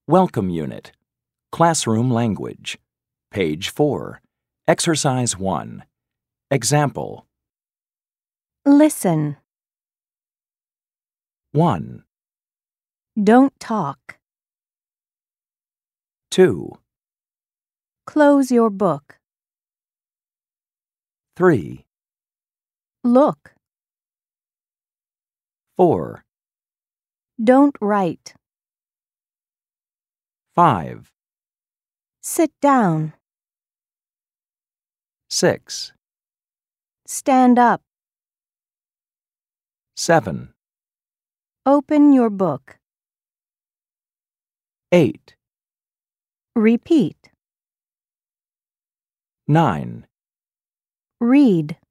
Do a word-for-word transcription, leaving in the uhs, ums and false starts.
Welcome Unit. Classroom Language. Page four. Exercise one. Example. Listen. one. Don't talk. two. Close your book. three. Look. four. Don't write. five. Sit down. six. Stand up. seven. Open your book. eight. Repeat. nine. Read.